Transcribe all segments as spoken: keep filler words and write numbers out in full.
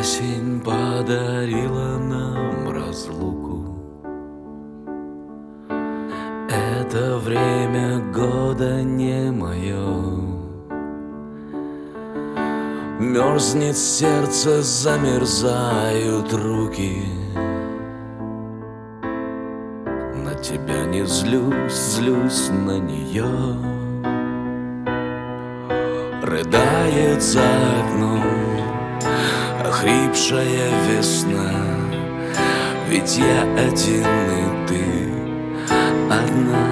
Осень подарила нам разлуку. Это время года не мое. Мерзнет сердце, замерзают руки. На тебя не злюсь, злюсь на нее. Рыдает за окном охрипшая весна. Ведь я один, и ты одна.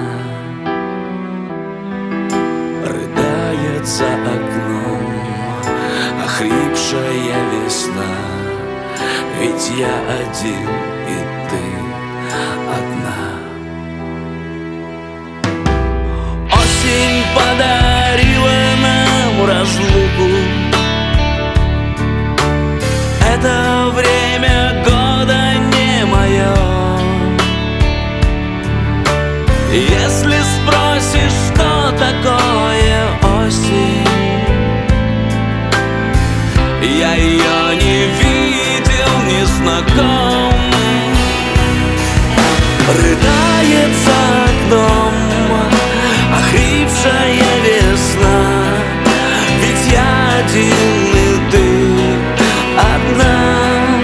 Рыдает за окном охрипшая весна. Ведь я один, и ты одна. Осень подарила нам разлуку. Это время года не мое. Если спросишь, что такое осень, я ее не видел, не знаком. Рыдает за окном охрипшая весна. Ведь я один, и ты одна.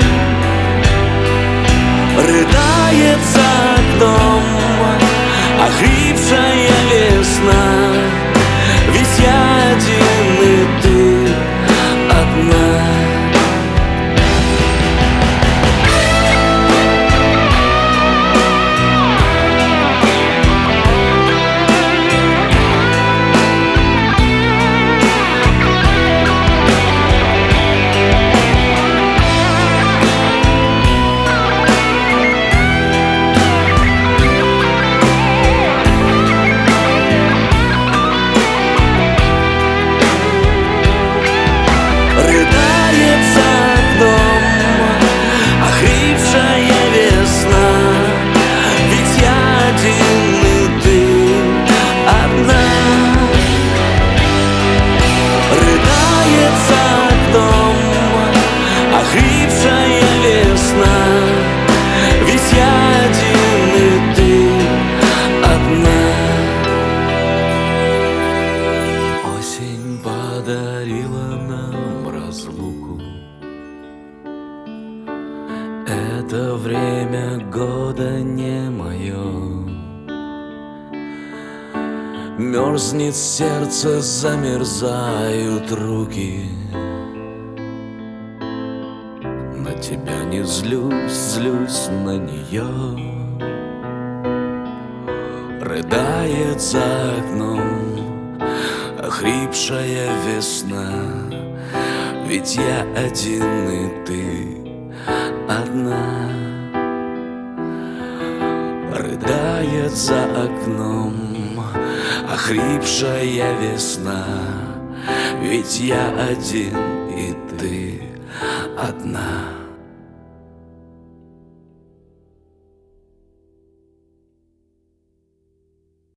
Рыдает за окном охрипшая весна. Ведь я один, и ты одна. Охрипшая весна, ведь я один, и ты одна. Осень подарила нам разлуку. Это время года не мое. Мерзнет сердце, замерзают руки. На тебя не злюсь, злюсь на нее. Рыдает за окном охрипшая весна. Ведь я один, и ты одна. Рыдает за окном охрипшая весна. Ведь я один, и ты одна.